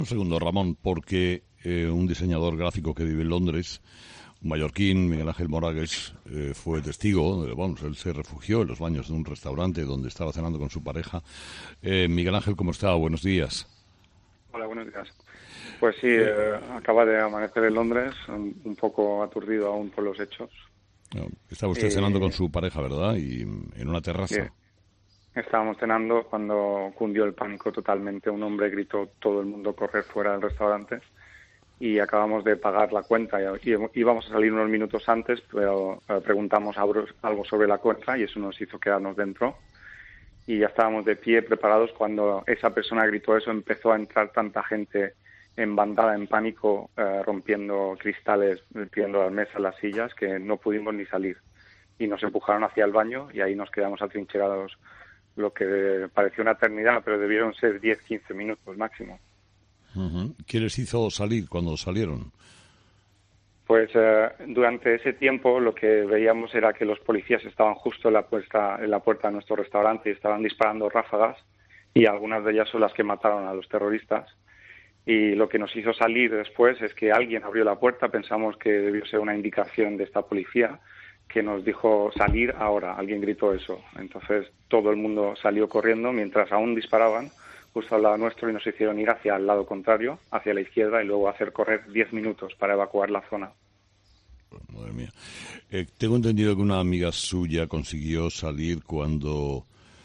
Un segundo, Ramón, porque un diseñador gráfico que vive en Londres, un mallorquín, Miguel Ángel Moragues, fue testigo. Él se refugió en los baños de un restaurante donde estaba cenando con su pareja. Miguel Ángel, ¿cómo está? Buenos días. Hola, buenos días. Pues sí, acaba de amanecer en Londres, un poco aturdido aún por los hechos. Estaba usted cenando con su pareja, ¿verdad? Y en una terraza. Sí, estábamos cenando cuando cundió el pánico totalmente. Un hombre gritó, todo el mundo correr fuera del restaurante, y acabamos de pagar la cuenta. Y íbamos a salir unos minutos antes, pero preguntamos algo sobre la cuenta y eso nos hizo quedarnos dentro. Y ya estábamos de pie preparados cuando esa persona gritó eso. Empezó a entrar tanta gente en bandada, en pánico, rompiendo cristales, rompiendo las mesas, las sillas, que no pudimos ni salir. Y nos empujaron hacia el baño y ahí nos quedamos atrincherados lo que pareció una eternidad, pero debieron ser 10-15 minutos máximo. Uh-huh. ¿Qué les hizo salir cuando salieron? Pues durante ese tiempo lo que veíamos era que los policías estaban justo en la puerta de nuestro restaurante y estaban disparando ráfagas, y algunas de ellas son las que mataron a los terroristas. Y lo que nos hizo salir después es que alguien abrió la puerta. Pensamos que debió ser una indicación de esta policía que nos dijo salir ahora. Alguien gritó eso. Entonces todo el mundo salió corriendo mientras aún disparaban justo al lado nuestro, y nos hicieron ir hacia el lado contrario, hacia la izquierda, y luego hacer correr 10 minutos para evacuar la zona. Madre mía. Tengo entendido que una amiga suya consiguió salir cuando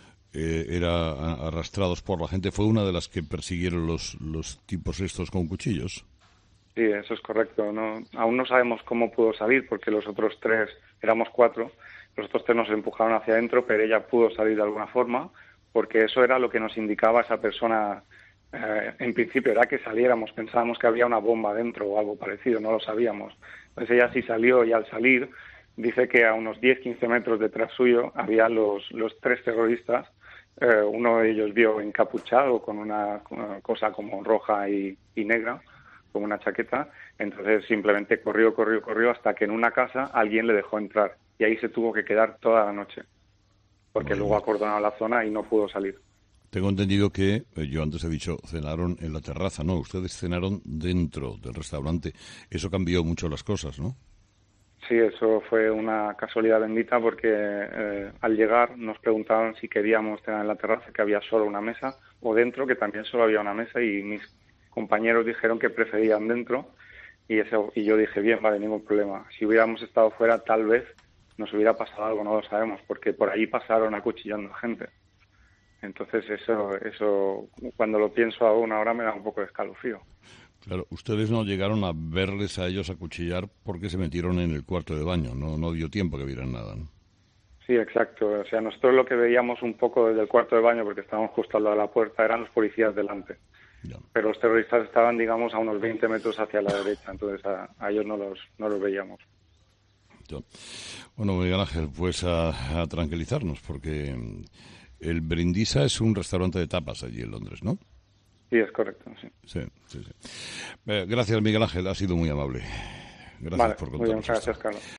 era arrastrados por la gente. ¿Fue una de las que persiguieron los tipos estos con cuchillos? Sí, eso es correcto. Aún no sabemos cómo pudo salir, porque los otros tres, éramos 4, los otros 3 nos empujaron hacia adentro, pero ella pudo salir de alguna forma, porque eso era lo que nos indicaba esa persona. En principio era que saliéramos, pensábamos que había una bomba dentro o algo parecido, no lo sabíamos. Entonces ella sí salió, y al salir dice que a unos 10-15 metros detrás suyo había los 3 terroristas. Uno de ellos vio encapuchado con una cosa como roja y negra, con una chaqueta. Entonces simplemente corrió hasta que en una casa alguien le dejó entrar, y ahí se tuvo que quedar toda la noche, porque luego acordonaron la zona y no pudo salir. Tengo entendido que, yo antes he dicho, cenaron en la terraza. No, ustedes cenaron dentro del restaurante. Eso cambió mucho las cosas, ¿no? Sí, eso fue una casualidad bendita, porque al llegar nos preguntaban si queríamos cenar en la terraza, que había solo una mesa, o dentro, que también solo había una mesa, y mis compañeros dijeron que preferían dentro, y yo dije, bien, vale, ningún problema. Si hubiéramos estado fuera, tal vez nos hubiera pasado algo, no lo sabemos, porque por ahí pasaron acuchillando gente. Entonces eso cuando lo pienso aún ahora me da un poco de escalofrío. Claro, ustedes no llegaron a verles a ellos acuchillar porque se metieron en el cuarto de baño, no dio tiempo que vieran nada, ¿no? Sí, exacto. O sea, nosotros lo que veíamos un poco desde el cuarto de baño, porque estábamos justo al lado de la puerta, eran los policías delante. Ya. Pero los terroristas estaban, digamos, a unos 20 metros hacia la derecha, entonces a ellos no los veíamos. Ya. Bueno, Miguel Ángel, pues a tranquilizarnos, porque el Brindisa es un restaurante de tapas allí en Londres, ¿no? Sí, es correcto, sí. Sí. Gracias, Miguel Ángel, ha sido muy amable. Gracias por contarnos. Muy bien, gracias, Carlos.